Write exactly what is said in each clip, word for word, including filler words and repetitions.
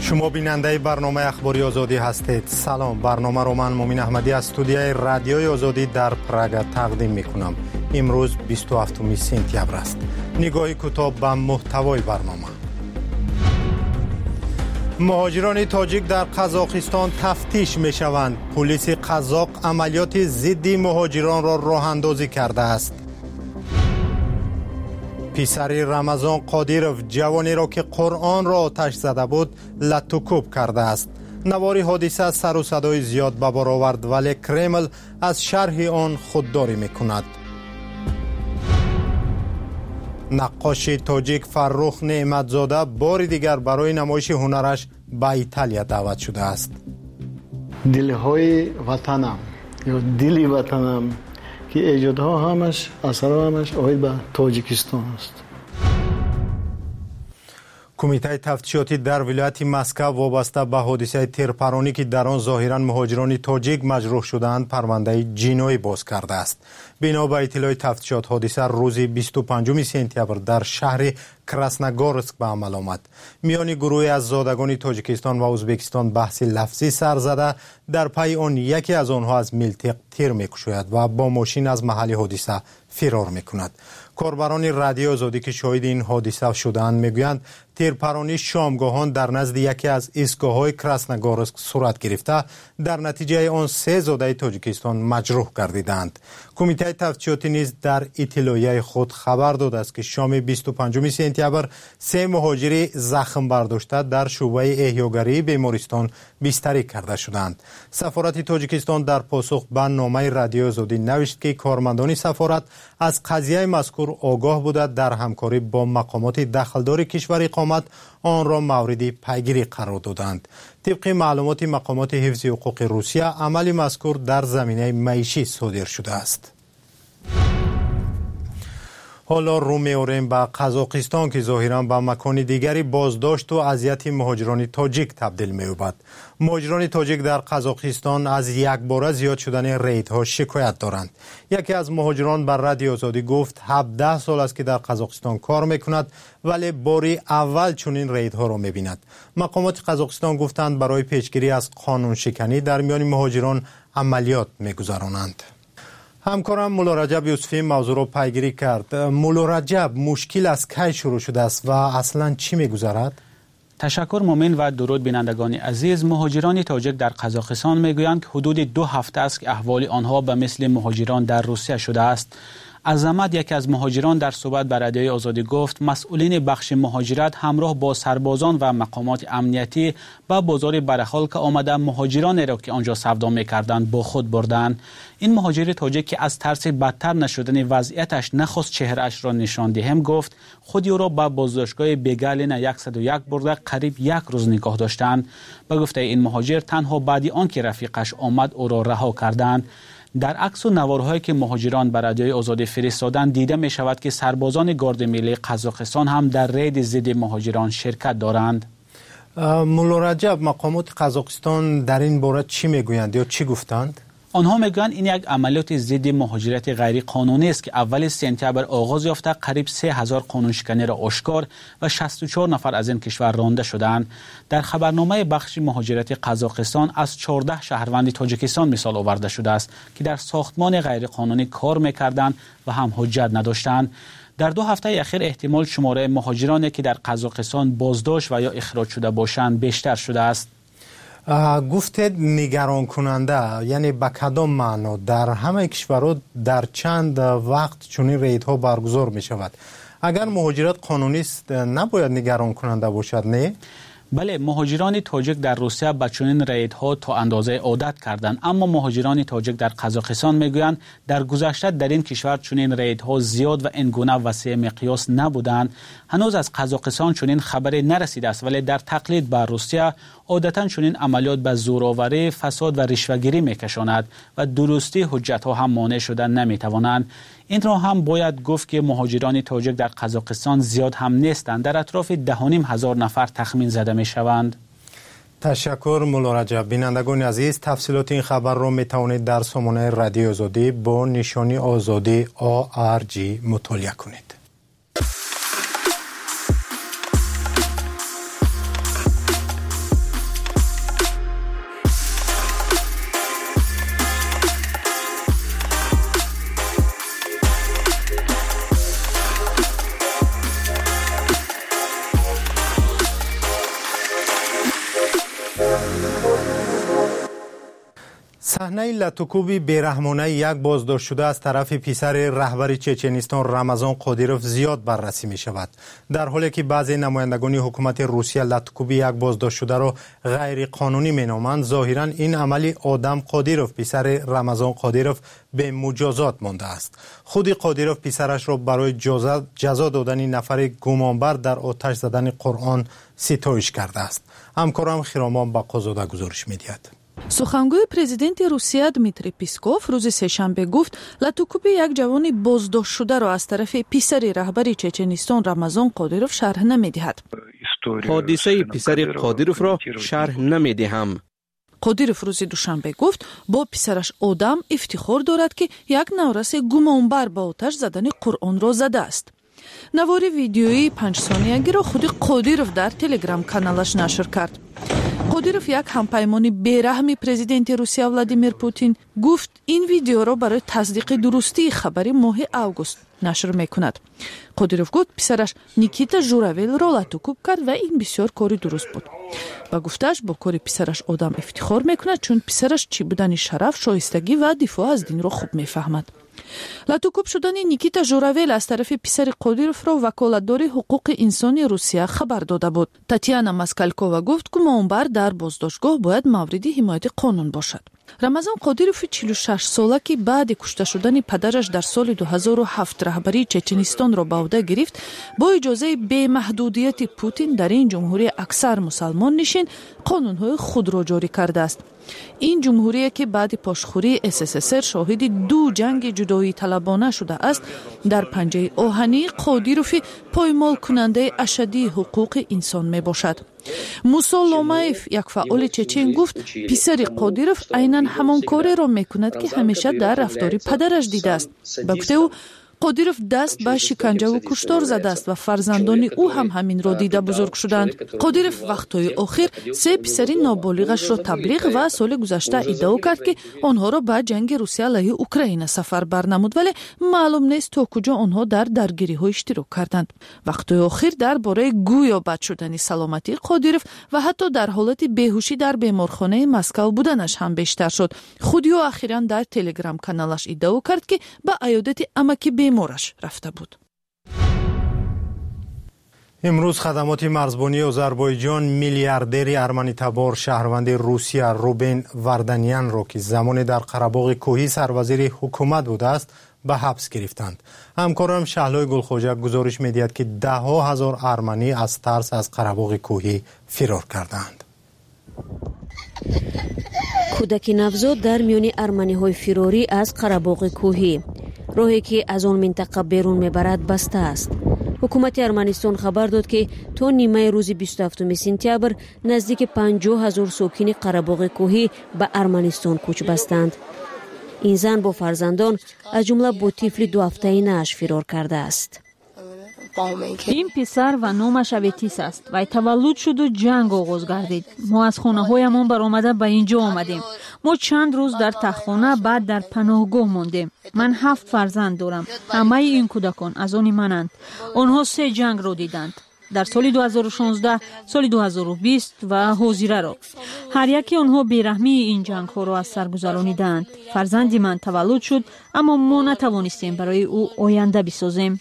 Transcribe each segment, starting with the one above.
شما بیننده برنامه اخباری آزادی هستید. سلام، برنامه رو من مومین احمدی از استودیوی رادیوی آزادی در پراگ تقدیم می کنم. امروز بیست و هفتم سپتامبر است. نگاهی کوتاه به محتوای برنامه. مهاجران تاجیک در قزاقستان تفتیش می شوند. پلیس قزاق عملیات ضد مهاجران را راه اندازی کرده است. پسر رمضان قادیروف جوانی را که قرآن را آتش زده بود لطوکوب کرده است. نوار حادثه سر و صدای زیاد به بار آورد، ولی کرمل از شرح آن خودداری میکند. نقاش تاجیک فرخ نعمتزاده بار دیگر برای نمایش هنرش به ایتالیا دعوت شده است. دلهای وطنم یا دلی وطنم که ایجادها همش اثرها همش آید به تاجیکستان است. کمیته تفتیشاتی در ولایت مسکو وابسته به حادثه تیرپرانی که در آن ظاهرا مهاجران تاجیک مجروح شدند پرونده جنایی باز کرده است. بنا به اطلاع تفتیشات حادثه روز بیست و پنجم سپتامبر در شهر کراسنگورسک به عمل آمد. میان گروهی از زادگان تاجیکستان و ازبکستان بحث لفظی سر زده، در پی آن یکی از آنها از ملتق تیر میکشاید و با ماشین از محل حادثه فرار میکند. کاربران رادیو آزادی که شاهد این حادثه شدند میگویند تیرپرانی شامگاهان در نزد یکی از ایستگاه‌های کراسنگورسک صورت گرفته، در نتیجه آن سه زاده تاجیکستان مجروح گردیدند. کمیته تفتیشاتی نیز در اطلاعیه خود خبر داده است که شام بیست و پنجم سپتامبر سه مهاجری زخم برداشته در شعبه احیاگری بیمارستان بستری کرده شدند. سفارت تاجیکستان در پاسخ به نامه رادیو آزادی نوشت که کارمندان سفارت از قضیه مذکور آگاه بوده، در همکاری با مقامات دخلدار کشور اقامت آن را مورد پیگیری قرار دادند. طبق معلومات مقامات حفظ حقوق روسیه، عمل مذکور در زمینه معیشی صادر شده است. حالا رو می‌آوریم به قزاقستان که ظاهراً به مکان دیگری بازداشت و اذیت مهاجران تاجیک تبدیل می‌یابد. مهاجران تاجیک در قزاقستان از یک بار زیاد شدن ریدها شکایت دارند. یکی از مهاجران بر رادیو آزادی گفت هفده سال است که در قزاقستان کار می‌کند، ولی باری اول چنین ریدها را می‌بیند. مقامات قزاقستان گفتند برای پیشگیری از قانون شکنی در میان مهاجران عملیات می‌گذرانند. همکارم مولا رجب یوسفی موضوع را پیگیری کرد. مولا رجب، مشکل از کی شروع شده است و اصلا چی می‌گذرد؟ تشکر مومن و درود بینندگان عزیز. مهاجران تاجیک در قزاقستان میگویند که حدود دو هفته است که احوال آنها به مثل مهاجران در روسیه شده است. عظمت، یکی از مهاجران، در صحبت با رادیوی آزادی گفت مسئولین بخش مهاجرت همراه با سربازان و مقامات امنیتی به بازار برخال که آمده مهاجران را که آنجا سودا می‌کردند با خود بردند. این مهاجر تاجیک که از ترس بدتر نشدن وضعیتش نخواست چهره‌اش را نشان دهم، گفت خود او را به بازداشتگاه بیگالین صد و یک برده قریب یک روز نگاه داشتند. به گفته این مهاجر تنها بعد آنکه رفیقش آمد او را رها کردند. در عکس و نوارهایی که مهاجران بر رادیوی آزادی فرستادند دیده می شود که سربازان گارد ملی قزاقستان هم در رید ضد مهاجران شرکت دارند. مولا رجب، مقامات قزاقستان در این باره چی میگویند یا چی گفتند؟ آنها میگویند این یک عملیات ضد مهاجرت غیر قانونی است که اول سپتامبر آغاز یافته، قریب سه هزار قانون شکنی را آشکار و شصت و چهار نفر از این کشور رانده شدند. در خبرنامه بخش مهاجرت قزاقستان از چهارده شهروند تاجیکستان مثال آورده شده است که در ساختمان غیر قانونی کار میکردند و هم حجت نداشتند. در دو هفته اخیر احتمال شماره مهاجرانی که در قزاقستان بازداشت و یا اخراج شده باشند بیشتر شده است. گفتید نگران کننده، یعنی به کدام معنا؟ در همه کشورها در چند وقت چنین ریدها برگزار می شود. اگر مهاجرت قانونی است نباید نگران کننده باشد، نه؟ بله، مهاجران تاجیک در روسیه به چنین ریدها تا اندازه عادت کردند، اما مهاجران تاجیک در قزاقستان میگویند در گذشته در این کشور چنین ریدها زیاد و این گونه وسیع مقیاس نبودند. هنوز از قزاقستان چنین خبری نرسیده است، ولی در تقلید بر روسیه عادتا چنین عملیات به زورآوری، فساد و رشوه‌گیری میکشاند و درستی حجت‌ها هم مانع شدن نمیتوانند. این را هم باید گفت که مهاجران تاجیک در قزاقستان زیاد هم نیستند، در اطراف ده و نیم هزار نفر تخمین زده می شوند. تشکر مولا رجب. بینندگان عزیز، تفصیلات این خبر را می توانید در سامانه رادیو آزادی با نشانی آزادی آ آر جی مطالعه کنید. صحنه لطوکوبی بیرحمانه یک بازداشت شده از طرف پسر رهبر چچنستان رمضان قادیروف زیاد بررسی می شود. در حالی که بعضی نمایندگان حکومت روسیه لطوکوبی یک بازداشت شده را غیر قانونی می نامند، ظاهرا این عملی آدم قادیروف پسر رمضان قادیروف به مجازات مانده است. خود قادیروف پسرش را برای جزا, جزا دادن نفر گمانبر در آتش زدن قرآن ستایش کرده است. همکارم خرامان بقازاده گزارش می دهد. سخنگوی پرزیدنت روسیه دمیتری پیسکوف روز سه‌شنبه گفت لطوکوبی یک جوان بازداشت شده را از طرف پسر رهبر چچنستان رمضان قادیروف شرح نمی‌دهد. حادثه پسر قادیروف را شرح نمی‌دهم. قادیروف روز دوشنبه گفت با پسرش آدم افتخار دارد که یک نورس گمانبر با آتش زدن قرآن را زده است. نوار ویدیویی پنج ثانیه‌ای را خود قادیروف در تلگرام کانالش نشر کرد. قادیروف یک همپیمانی بیرحمی پرزیدنت روسیه ولادیمیر پوتین گفت این ویدیو را برای تصدیق درستی خبری ماه اوگوست نشر میکند. قادیروف گفت پسرش نیکیتا ژوراول را لطوکوب کرد و این بسیار کاری درست بود. و گفتش با کاری پسرش آدم افتخار میکند چون پسرش چی بودن شرف، شایستگی و دفاع از دین را خوب میفهمد. لطوکوب شدن نیکیتا ژوراول از طرف پسر قادیروف را وکالتدار حقوق انسانی روسیه خبر داده بود. تاتیانا ماسکالکووا گفت که گمانبر در بازداشتگاه باید مورد حمایت قانون باشد. رمضان قادیروف چهل و شش ساله که بعد کشته شدن پدرش در سال دو هزار و هفت رهبری چچنستان را به عهده گرفت، با اجازه بی محدودیت پوتین در این جمهوری اکثر مسلمان نشین قانون‌های خود را جاری کرده است. این جمهوری که بعد پاشخوری اس اس اس ار شاهد دو جنگ جدایی طلبانه شده است، در پنجه آهنی قادیروف پایمال کننده اشدی حقوق انسان می باشد. موسا لومایف یک فعال چچن گفت پسر قادیروف عیناً همان کاری را می کند که همیشه در رفتار پدرش دیده است. با گفته او قادیروف دست به شکنجه و کشتار زده است و فرزندان او هم همین را دیده بزرگ شدند. قادیروف وقتهای آخر سه پسر نابالغش را تبلیغ و سال گذشته ادعا کرد که آنها را به جنگ روسیه علیه اوکراین سفر برنمود، ولی معلوم نیست تا کجا آنها در درگیری ها اشتراک کردند. وقتهای آخر درباره گویا بد شدن سلامتی قادیروف و حتی در حالت بیهوشی در بیمارخانه مسکو بودنش هم بیشتر شد. خودی او اخیراً در تلگرام کانالش ادعا کرد که به عیادت امکی بیمارش رفته بود. امروز خدمات مرزبانی آذربایجان میلیاردر ارمنی تبار شهروند روسیه روبن وردانیان را که زمان در قره‌باغ کوهی سروزیر حکومت بوده است به حبس گرفتند. همکارم شهلای گلخوجه گزارش می‌دهد که ده ها هزار ارمنی از ترس از قره‌باغ کوهی فرار کردند. کودک نوزاد در میان ارمنی‌های فراری از قره‌باغ کوهی، راهی که از آن منطقه بیرون میبرد بسته است. حکومت ارمنستان خبر داد که تا نیمه روز بیست و هفتم سپتامبر نزدیک پنجاه هزار ساکن قره‌باغ کوهی به ارمنستان کوچ بستند. این زن با فرزندان از جمله با طفل دو هفته‌ای نش فرار کرده است. این پسر و نامش اوتیس است. وی تولد شد و جنگ آغاز گردید. ما از خانه هایمان برآمده به اینجا آمدیم. ما چند روز در تختخانه، بعد در پناهگاه ماندیم. من هفت فرزند دارم. همه این کودکان از آن منند. آنها سه جنگ را دیدند. در سال دو هزار و شانزده، سال دو هزار و بیست و حاضره را. هر یکی آنها بیرحمی این جنگ ها را از سر گذرانیدند. فرزندی من تولد شد، اما ما نتوانستیم برای او آینده بسازیم.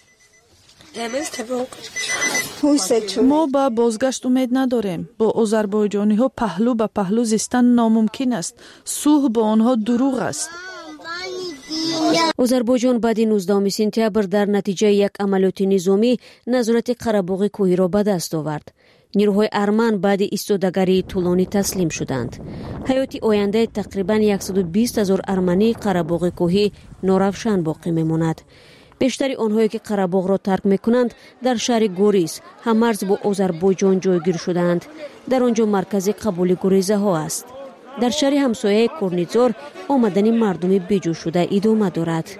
ما با بازگشت امید نداریم. با آذربایجانی ها پهلو به پهلو زیستن ناممکن است. صلح با آنها دروغ است. آذربایجان بعد نوزدهم سپتامبر در نتیجه یک عملیات نظامی نظارت قره‌باغ کوهی را به دست آورد. نیروهای ارمن بعد ایستادگی طولانی تسلیم شدند. حیات آینده تقریبا صد و بیست هزار ارمنی قره‌باغ کوهی ناروشن باقی میماند. بیشتری آنهایی که قره‌باغ را ترک میکنند در شهر گوریس هم مرز با آذربایجان جایگیر شدند. در آنجا مرکز قبول گریزه ها است. در شهر همسایه کورنیزار آمدن مردم بیجو شده ادامه دارد.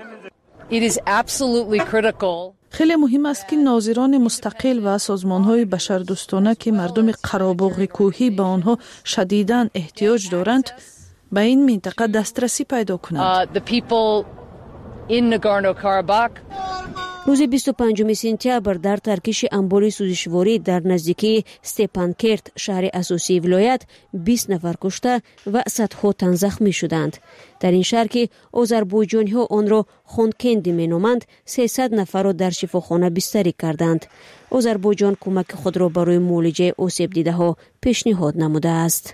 خیلی مهم است که ناظران مستقل و سازمان‌های بشردوستانه که مردم قره‌باغ کوهی به آنها شدیداً احتیاج دارند به این منطقه دسترسی پیدا کنند. روز بیست و پنجم سپتامبر در ترکیش انباری سوزشواری در نزدیکی استپانکرت شهر اساسی ولایت بیست نفر کشته و صدها تن زخمی شدند. در این شهر که آذربایجانی ها آن را خونکندی مینامند، سیصد نفر را در شفاخانه بستری کردند. آذربایجان کمک خود را برای معالجه آسیب دیده ها پیشنهاد نموده است.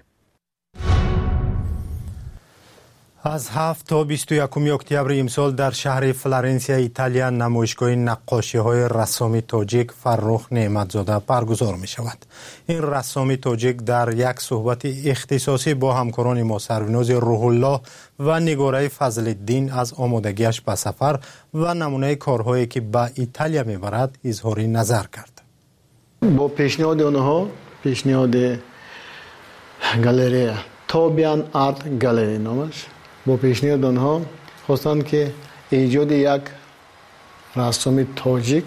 از هفت تا بیست و یکم اکتبر امسال در شهر فلورانسیا ایتالیا نمایشگاه نقاشی های رسامی تاجیک فرخ نعمتزاده برگزار می شود. این رسامی تاجیک در یک صحبت اختصاصی با همکاران ما سروناز روح الله و نگاره فضل الدین از آمادگیش به سفر و نمونه کارهایی که به ایتالیا می برد اظهار نظر کرد. با پیشنهاد آنها، پیشنهاد گالری توبیان آرت گالری نامش، با پیشنهاد آنها خواستند که ایجاد یک رسام تاجیک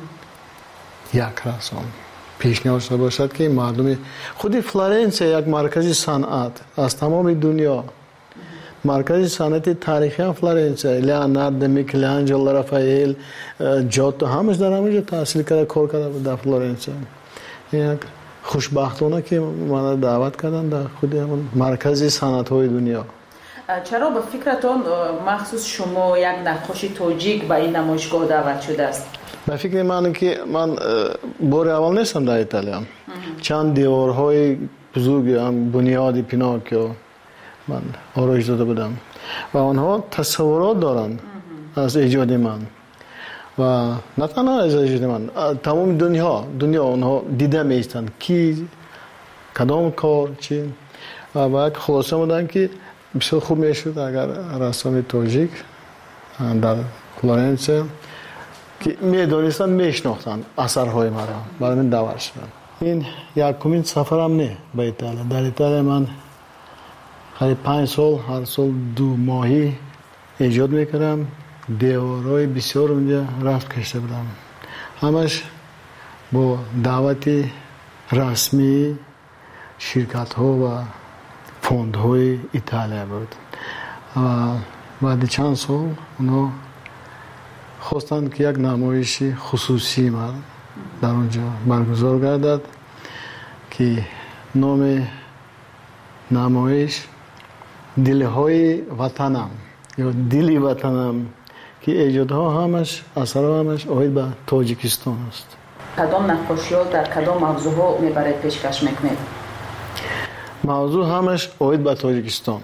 یک رسام پیشنهاد شده باشد که مردم خود فلورانسیا یک مرکز صنعت از تمام دنیا، مرکز صنعت تاریخی فلورانسیا، لیوناردو، میکلانجلو، رافائل، جوتو همش در همونجا تحصیل کرده، کار کرده در فلورانسیا. یک خوشبختانه که من دعوت کردن در خود مرکز صنعت های دنیا. چرا به فکرتون مخصوص شما یک نقاشی تاجیک به این نمایشگاه دعوت شده است؟ به فکر من که من بار اول نیستم در ایتالیا. چند دیوارهای بزرگ هم بنیاد پیناکیو من آرایش داده بودم و آنها تصورات دارند از ایجاد من و نه تنها از ایجاد من، تمام دنیا دنیا آنها دیده میستند کی کدام کار چی و باید خلاصه بودن که بسیار خوب میشد اگر رسام تاجیک در فلورانسیا که میدانستن میشناختن اثرهای مرا برای من دعوت شدن. این یکمین سفرم نه به ایتالیا. در ایتالیا من قریب پنج سال هر سال دو ماهی ایجاد میکردم، دیوارهای بسیار اونجا رفت کشته بودم، همش با دعوت رسمی شرکت ها و فوند های ایتالیا بود و بعد چند سال اونا خواستند که یک نمایش خصوصی من در اونجا برگزار گردد که نام نمایش دلهای وطنم یا دلی وطنم که ایجادها همش اثرها همش آید به تاجیکستان است. کدام نقاشی ها در کدام موضوع میبرید پیشکش میکنید؟ موضوع همش آید به تاجیکستان.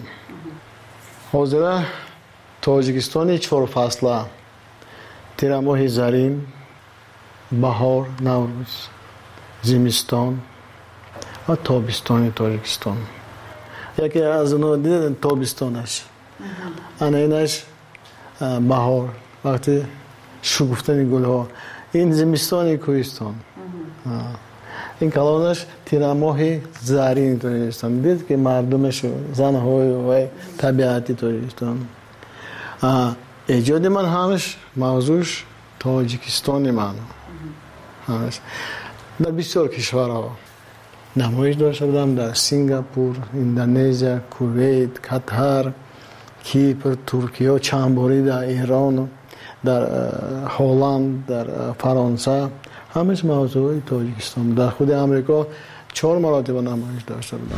حاضره تاجیکستان چهار فصله، تیر ماه زرین، بهار، نوروز، زمستان و تابستان تاجیکستان. یکی از اونها دیدن تابستانش، اینش بهار وقتی شکفتن گل ها، این زمستان کوهستان، این کلانش تیر ماه زرین تاجیکستان. دید که مردمش زنهای و طبیعتی تاجیکستان. ایجاد من همش موضوعش تاجیکستان من همش در بسیار کشورها نمایش داشته بودم، در سینگاپور، اندونزیا، کویت، قطر، کیپر، ترکیه، چند باری در ایران، در هلند، در فرانسه، همش موضوع تاجیکستان. در خود امریکا چهار مراتب نمایش داشته بودم.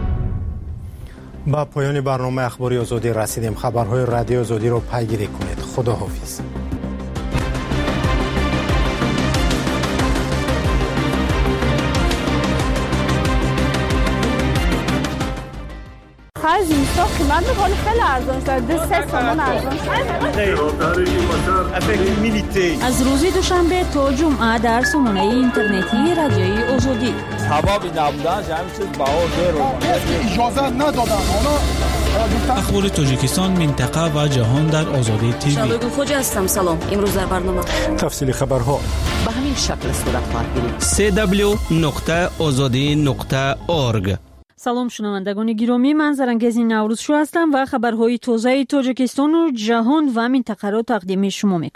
با پایان برنامه اخباری آزادی رسیدیم. خبرهای رادیو آزادی رو پیگیری کنید. خداحافظ. خرج اینستا قیمت میکنه خیلی ارزان شده، سه سامان ارزان شده. از روز دوشنبه تا جمعه در سامانه اینترنتی رادیوی آزادی سبب نبودن همین چیز بها زیرو اجازه ندادن. اخبار تاجیکستان، منطقه و جهان در آزادی تیوی. شبگو خوجا هستم. سلام. امروز در برنامه تفصیل خبرها به همین شکل صورت خواهد گرفت. سی دبلیو نقطه آزادی نقطه اورگ. سلام شنوندگان گرامی، من زرنگزی نوروز شو هستم و خبرهای تازه تاجیکستان و جهان و منطقه را تقدیم شما میکنم.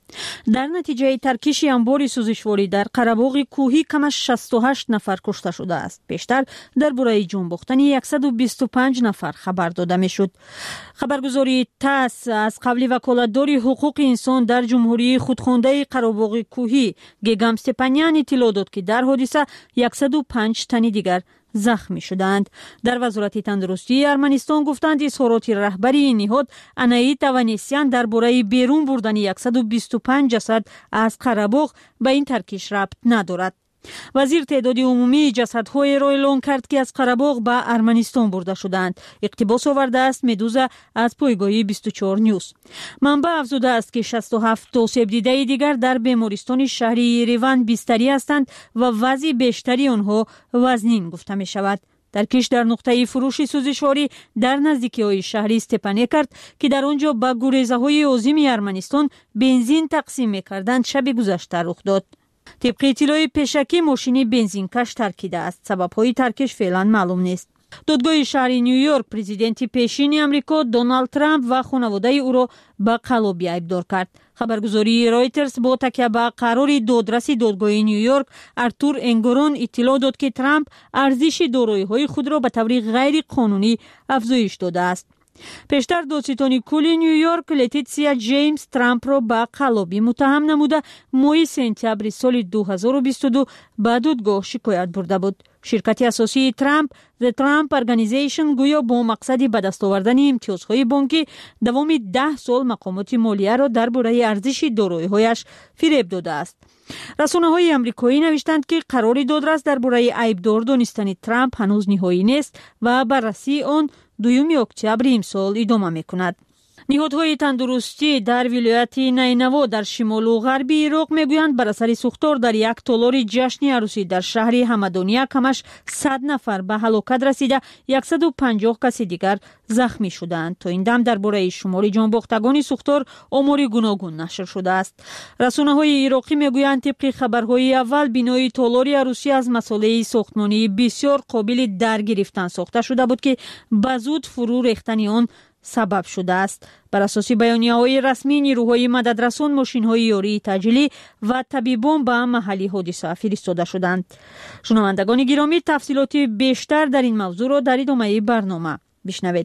در نتیجه ترکیش انبار سوزشواری در قره‌باغ کوهی کم از شصت و هشت نفر کشته شده است. بیشتر درباره جنباختن صد و بیست و پنج نفر خبر داده میشد. خبرگزاری تاس از قبلی وکالتدار حقوق انسان در جمهوری خودخوانده قره‌باغ کوهی گگام استپانیان اطلاع داد که در حادثه صد و پنج تن دیگر زخمی شدند. در وزارت تندرستی ارمنستان گفتند اظهارات رهبری این نهاد انایی توانستیان درباره بیرون بردن صد و بیست و پنج جسد از قره‌باغ به این ترکیش ربط ندارد. وزیر تعداد عمومی جسدهای را اعلام کرد که از قره‌باغ به ارمنستان برده شدند. اقتباس آورده است مدوزا از پایگاه بیست و چهار نیوز. منبع افزوده است که شصت و هفت آسیب دیده دیگر در بیمارستان شهری یریوان بستری هستند و وضع بیشتری آنها وزنین گفته می شود. ترکیش در نقطه فروش سوزشواری در نزدیکی های شهری استپانیه کرد که در آنجا با گریزه های عظیم ارمنستان بنزین تقسیم می کردند شب گذشته رخ داد. طبق اطلاع پیشکی ماشین بنزینکش ترکیده است. سبب‌های ترکش فعلا معلوم نیست. دادگاه شهر نیویورک پرزیدنت پیشین امریکا دونالد ترامپ و خانواده او را به قلابی ایبدار کرد. خبرگزاری رایترز با تکیه به قرار دادرس دادگاه نیویورک ارتور انگورون اطلاع داد که ترامپ ارزش دارایی‌های خود را به طور غیر قانونی افزایش داده است. پیشتر دادستان کل نیویورک لتیتسیا جیمز ترامپ را به قلابی متهم نموده ماه سپتامبر سال دو هزار و بیست و دو به دادگاه شکایت برده بود. شرکت اساسی ترامپ The Trump Organization گویا با مقصد به دست آوردن امتیازهای بانکی دوام ده سال مقامات مالیه را درباره ارزش دارایی‌هایش فریب داده است. رسانه‌های آمریکایی نوشتند که قرار دادرس درباره ایبدار دانستن ترامپ هنوز نهایی نیست و بررسی آن دوم اکتبر امسال ادامه می‌کند. نهادهای تندرستی در ولایت نینوا در شمال و غربی عراق میگویند بر اثر سوختار در یک تالار جشن عروسی در شهر همدانیه کمش صد نفر به هلاکت رسیده، صد و پنجاه کس دیگر زخمی شدند. تا این دم درباره شمار جانباختگان سوختار آمار گوناگون نشر شده است. رسانه‌های عراقی میگویند طبق خبرهای اول بینای تالار عروسی از مساله ساختمانی بسیار قابل درگرفتن ساخته شده بود که به زود فرو ریختن آن سبب شده است. بر اساس بیانیه‌های رسمی نیروهای مددرسان، ماشین‌های یاری تجلی و طبیبان به محل حادثه فرستاده شدند. شنوندگان گرامی، تفصیلات بیشتر در این موضوع را در ادامه برنامه بشنوید.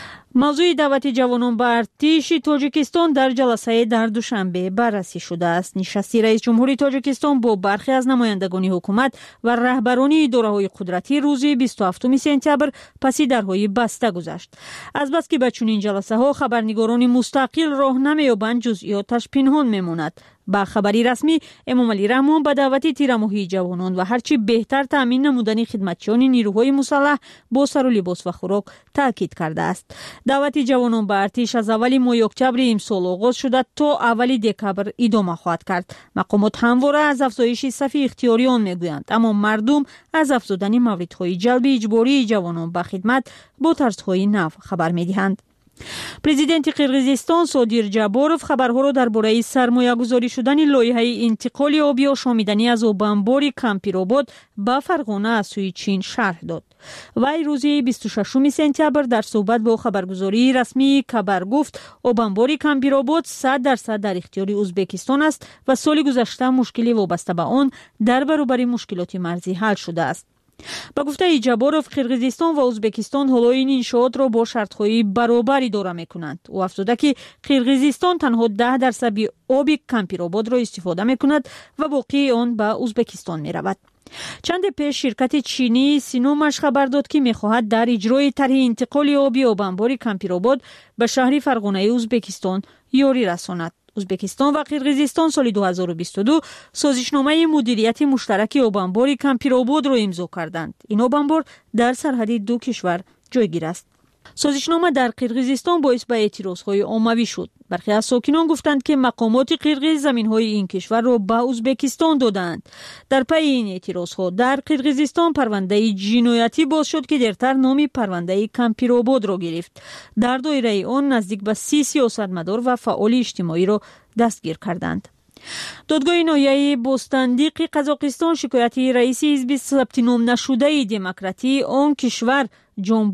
موضوع دعوت جوانان به ارتش تاجیکستان در جلسه در دوشنبه بررسی شده است. نشست رئیس جمهور تاجیکستان با برخی از نمایندگان حکومت و رهبران اداره‌های قدرتی روز بیست و هفتم سپتامبر پس درهای بسته گذشت. از بس که به چنین جلسه ها خبرنگاران مستقل راه نمی‌یابند، جزئیاتش پنهان میماند. با خبری رسمی امام علی رحمان به دعوت تیرماهی جوانان و هرچی بهتر تامین نمودن خدمتچیان نیروهای مسلح با سر و لباس و خوراک تاکید کرده است. دعوت جوانان به ارتش از اول ماه اکتبر امسال آغاز شده تا اول دکبر ادامه خواهد کرد. مقامات همواره از افزایش صف اختیاریان میگویند، اما مردم از افزودن موردهای جلب اجباری جوانان به خدمت با طرزهای نو خبر میدهند. پرزیدنت قرقیزستان صادر جاباروف خبرها را درباره سرمایه گذاری شدن لایحه انتقال آبی آشامیدنی از آبانبار کمپیرآباد به فرغانه از سوی چین شرح داد. وی روز بیست و ششم سپتامبر در صحبت با خبرگزاری رسمی خبر گفت آبانبار کمپیرآباد صد درصد در اختیار ازبکستان است و سال گذشته مشکلی وابسته به آن در برابر مشکلات مرزی حل شده است. با گفته جاباروف، قرقیزستان و ازبکستان حالا این انشاءات را با شرط‌های برابر اداره می‌کنند. او افزوده که قرقیزستان تنها ده درصد آب کمپیرآباد را استفاده می‌کند و باقی آن به ازبکستان می‌رود. چند پیش شرکت چینی سینومش خبر داد که می‌خواهد در اجرای طرح انتقال آبی آبانبار کمپیرآباد به شهر فرغانه ازبکستان یاری رساند. ازبکستان و قرقیزستان سال دو هزار و بیست و دو سازشنامه مدیریت مشترک آبانبار کمپیرآباد را امضا کردند. این آبانبار در سرحد دو کشور جایگیر است. سازشنامه در قرقیزستان باعث به اعتراضهای عمومی شد. برخی از ساکنان گفتند که مقامات قرقیز زمین‌های این کشور را به ازبکستان دادند. در پی این اعتراضها در قرقیزستان پرونده جنایتی باز شد که دیرتر نام پرونده کمپیرآباد را گرفت. در دایره آن نزدیک به سی سیاستمدار و فعال اجتماعی را دستگیر کردند. دادگاه ناحیه بوستاندیق قزاقستان شکایت رئیس حزب ثبت نام نشده دموکراتی آن کشور جان بولات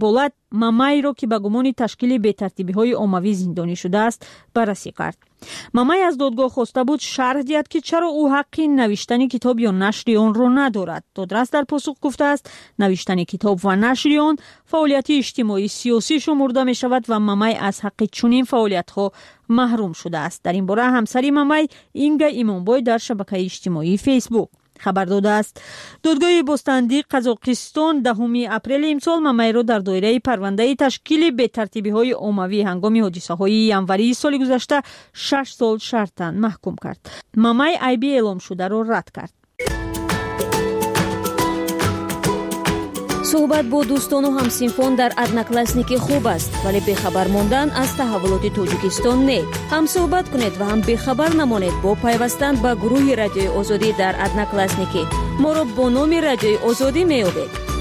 مامای را که به گمان تشکیل بی‌ترتیبی‌های عمومی زندانی شده است بررسی کرد. مامای از دادگاه خواسته بود شرح دهد که چرا او حقی نوشتن کتاب یا نشر آن را ندارد. دادرس در پاسخ گفته است نوشتن کتاب و نشر آن فعالیت اجتماعی سیاسی شمرده می شود و مامای از حق چنین فعالیت‌ها محروم شده است. در این باره همسری مامای اینگا ایمانبای در شبکه اجتماعی فیسبوک خبر داده است. دادگاه بستاندی قزاقستان دهم اپریل امسال مامای را در دایره پرونده تشکیل بی‌ترتیبی‌های عمومی هنگام حادثه‌های ینوری سال گذشته شش سال شرطاً محکوم کرد. مامای عیبی اعلام شده را رد کرد. صحبت با دوستان و همسینفان در ادناکلاسنیکی خوب است، ولی بخبر ماندن از تحولات تاجیکستان نه. هم صحبت کنید و هم بخبر نمانید با پیوستن به گروه رادیوی آزادی در ادناکلاسنیکی. ما را با نام رادیوی آزادی می‌یابید.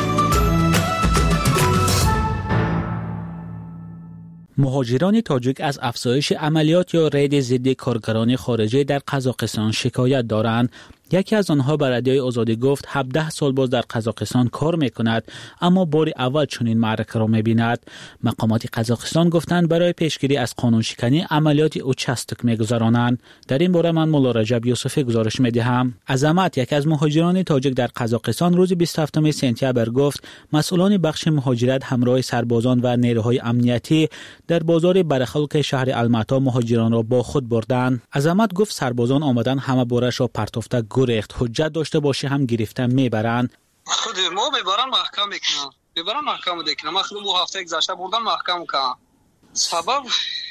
مهاجران تاجیک از افزایش عملیات یا رید ضد کارگران خارجی در قزاقستان شکایت دارند. یکی از آنها به رادیوی آزادی گفت هفده سال باز در قزاقستان کار میکند اما بار اول چنین معرکه را میبیند. مقامات قزاقستان گفتند برای پیشگیری از قانون شکنی عملیات اوچستک میگذرانند. در این باره من مولا رجب یوسفی گزارش میدهم. عظمت یکی از مهاجران تاجیک در قزاقستان روز بیست و هفتم سپتامبر گفت مسئولان بخش مهاجرت همراه سربازان و نیروهای امنیتی در بازار برخلق شهر الماتا مهاجران را با خود بردند. عظمت گفت سربازان آمدن همه بارش را پرتافته گریخت. حجت داشته باشه هم گرفتن میبرن. خود ما میبرن محکم میکنن میبرن محکم میکنن. من خود دو هفته گذشته بردم محکم کردم. سبب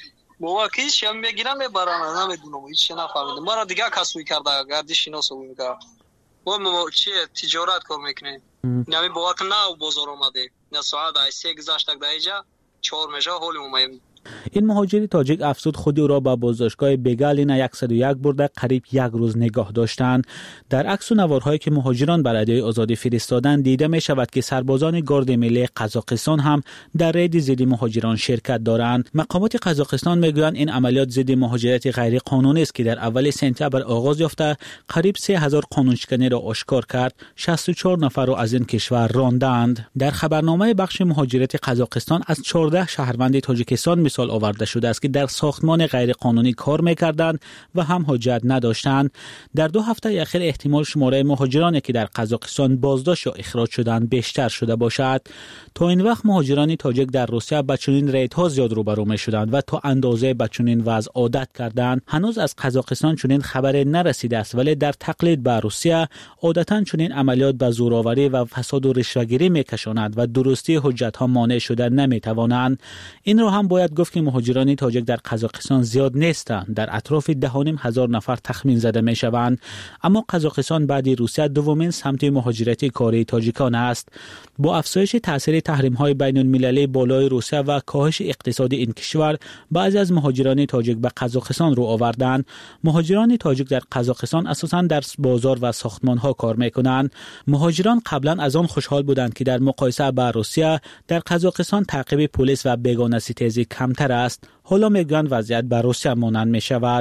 بابا کیش هم میگیرن میبرن نمیدونم هیچ نفهمیدم. ما را دیگه کسوی کرده گردش اینا سوی میکنه. ما چی تجارت کار میکنیم. نمی بابا که نه بازار اومده. نه ساعت سه گذشته دایجا چهار میشه حال اومیم. این مهاجر تاجیک افزود خود او را به بازداشتگاه بگالینا صد و یک برده قریب یک روز نگاه داشتند. در عکس و نوارهایی که مهاجران به رادیوی آزادی فرستادند دیده می شود که سربازان گارد ملی قزاقستان هم در رید ضد مهاجران شرکت دارند. مقامات قزاقستان میگویند این عملیات ضد مهاجرت غیر قانونی است که در اول سپتامبر آغاز یافته قریب سه هزار قانونشکنی را آشکار کرد. شصت و چهار نفر را از این کشور راندند. در خبرنامه بخش مهاجرت قزاقستان از چهارده شهروند تاجیکستان مثال آورده شده است که در ساختمان غیر قانونی کار می‌کردند و هم حجت نداشتند. در دو هفته اخیر احتمال شماره مهاجرانی که در قزاقستان بازداشت یا اخراج شدند بیشتر شده باشد. تا این وقت مهاجران تاجیک در روسیه با چنین ریدها زیاد روبرو می‌شدند و تا اندازه با چنین وضع عادت کردند. هنوز از قزاقستان چنین خبری نرسیده است ولی در تقلید به روسیه عادتاً چنین عملیات به زورآوری و فساد و رشوه‌گیری می‌کشاند و درستی حجت‌ها مانع شده نمی‌توانند. این را هم باید گفت که مهاجران تاجیک در قزاقستان زیاد نیستند. در اطراف ده و نیم هزار نفر تخمین زده می شوند. اما قزاقستان بعد روسیه دومین سمت مهاجرتی کاری تاجیکان است. با افزایش تاثیر تحریم های بین المللی بالای روسیه و کاهش اقتصاد این کشور بعضی از مهاجران تاجیک به قزاقستان رو آوردند. مهاجران تاجیک در قزاقستان اساساً در بازار و ساختمان ها کار می کنند. مهاجران قبلا از آن خوشحال بودند که در مقایسه با روسیه در قزاقستان تعقیب پلیس و بیگانه ستیزی کمتر است. حالا میگن وضعیت بر روسیه مانند می شود.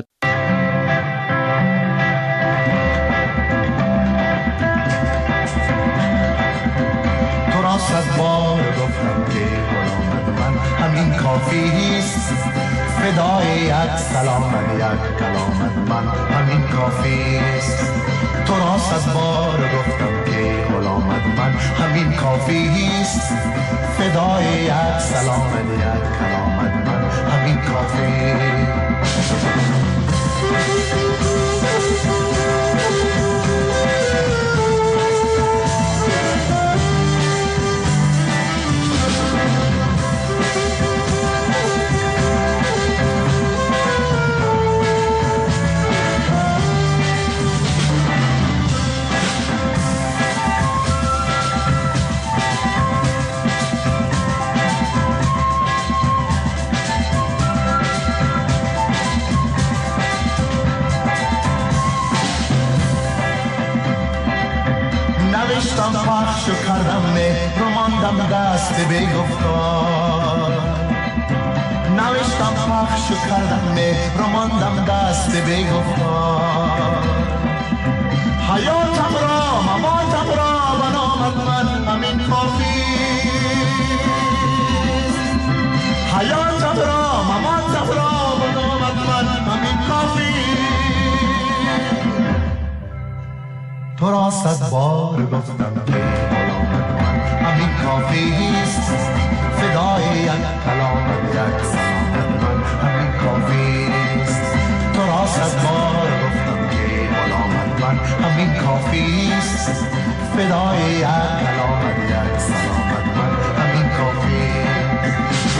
تو را صد بار گفتم که غلامت من همین کافی است. فدای یک سلامت یک کلامت من همین کافی است. تو را صد بار گفتم که غلامت من همین کافی است. فدای یک سلامت یک کلامت من همین کافی. نوشتم پخش و کردم مهر و ماندم دست بگفتار. نوشتم پخش و کردم مهر و ماندم دست بگفتار. حیاتم را مماتم را بنامت من همین کافی. حیاتم را مماتم را به نامت من همین کافی. تو را صد بار گفتم که غلامت من همین کافی است. فدای یک کلامت یک سلامت من همین کافی است. تو را صد بار گفتم که غلامت من همین کافی است. فدای یک کلامت یک سلامت من همین کافی است.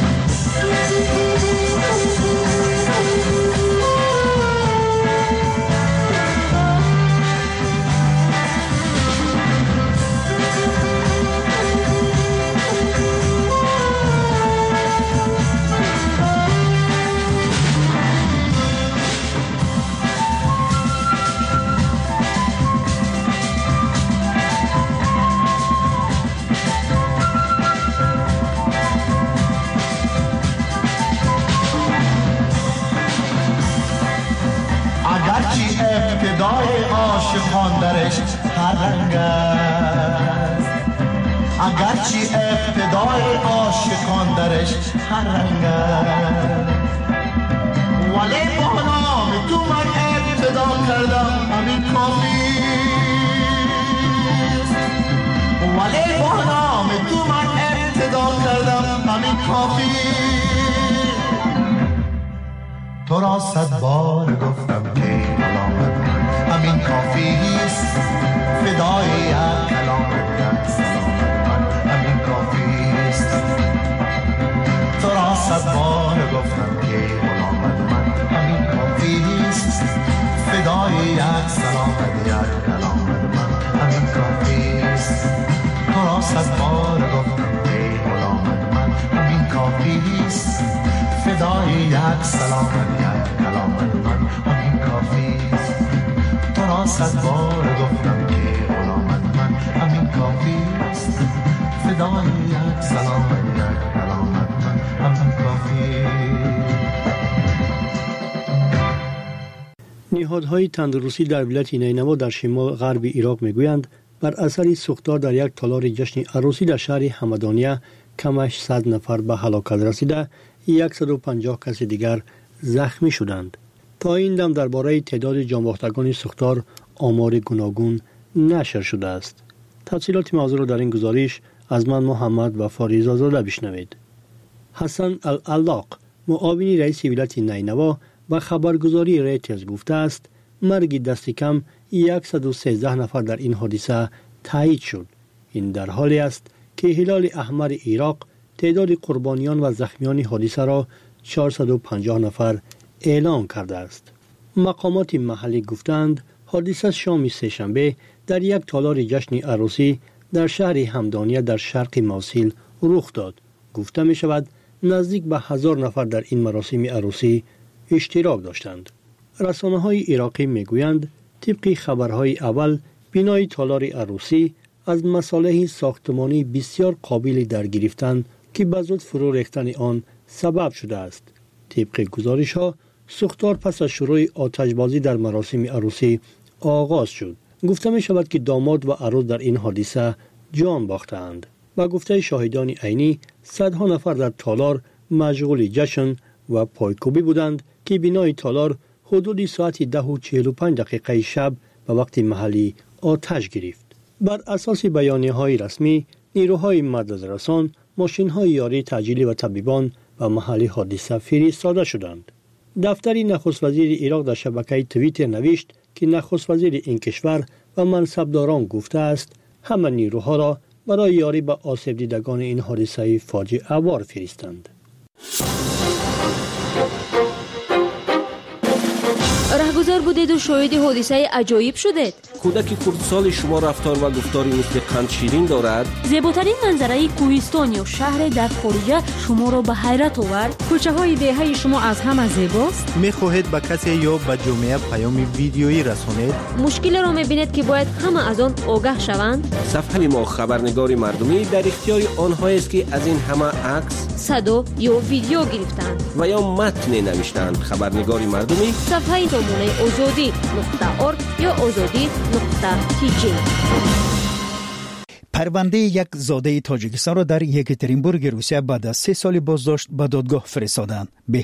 اگرچه ابتدای عاشقان درش هر رنگ است، اگرچه ابتدای عاشقان درش هر رنگ است، ولی با نام تو من ابتدا کردم همین کافی است. ولی با نام تو من ابتدا کردم همین کافی. تو را صد بار گفتم که کلامت من همین کافی است. فدای یک کلامت یک سلامت من همین کافی است. تو را صد بار گفتم که کلامت من همین کافی است. فدای یک سلامت یک کلامت من همین کافی است. تو را صد بار گفتم که کلامت من همین کافی است. فدای یک سلامت یک کلامت من همین کافی است. تو را صد بار گفتم که غلامت من همین کافی است. فدای یک سلامت یک کلامت من همین کافی است. نهادهای تندرستی در ولایت نینوا در شمال غرب عراق میگویند بر اثر سوختار در یک تالار جشن عروسی در شهر حمدانیه کمش صد نفر به هلاکت رسیده، صد و پنجاه کس دیگر زخمی شدند. تا این دم درباره تعداد جانباختگان سوختار آمار گوناگون نشر شده است. تفصیلات موضوع را در این گزارش از من محمد و فاریزا زاده بشنوید. حسن العلاق معاون رئیس ولایت نینوا و خبرگزاری ریترز گفته است مرگ دست کم صد و سیزده نفر در این حادثه تایید شد. این در حالی است که هلال احمر عراق تعداد قربانیان و زخمیان حادثه را چهارصد و پنجاه نفر اعلام کرده است. مقامات محلی گفتند حادثه شام سه‌شنبه در یک تالار جشن عروسی در شهر حمدانیه در شرق موصل رخ داد. گفته می شود نزدیک به هزار نفر در این مراسم عروسی اشتراک داشتند. رسانه های عراقی می گویند طبق خبرهای اول بنای تالار عروسی از مصالح ساختمانی بسیار قابل در گرفتن که به زود فرو ریختن آن سبب شده است. طبق گزارش ها سوختار پس از شروع آتشبازی در مراسم عروسی آغاز شد. گفته می شود که داماد و عروس در این حادثه جان باختند. و گفته شاهدان عینی صدها نفر در تالار مشغول جشن و پایکوبی بودند که بنای تالار حدود ساعت ده و چهل و پنج دقیقه شب به وقت محلی آتش گرفت. بر اساس بیانیه های رسمی نیروهای مددرسان، ماشین های یاری تعجیلی و طبیبان و محل حادثه فرستاده شدند. دفتر نخست وزیر عراق در شبکه توییتر نوشت که نخست وزیر این کشور و منصبداران گفته است همه نیروها را برای یاری به آسیب دیدگان این حادثه فاجعه وار فرستند. رهگذر بودید و شاهد حادثه عجایب شدید. کودک خردسال شما رفتار و گفتاری مثل قند شیرین دارد. زیباترین منظره کوهستان یا شهر در خارجه شما را به حیرت آورد. کوچه های دهه شما از همه زیباست. میخواهید به کسی یا به جامعه پیام ویدیویی رسانید؟ مشکل را میبینید که باید همه از آن آگاه شوند. صفحه ما خبرنگار مردمی در اختیار آنهایی است که از این همه عکس، صدا یا ویدیو گرفتند و یا متن نوشتند. خبرنگار مردمی صفحه سامانه آزادی نقطه ارگ یا آزادی نقطه تی جی. پرونده یک زاده تاجیکستان را در یکاترینبورگ روسیه بعد از سه سال بازداشت به دادگاه فرستادند.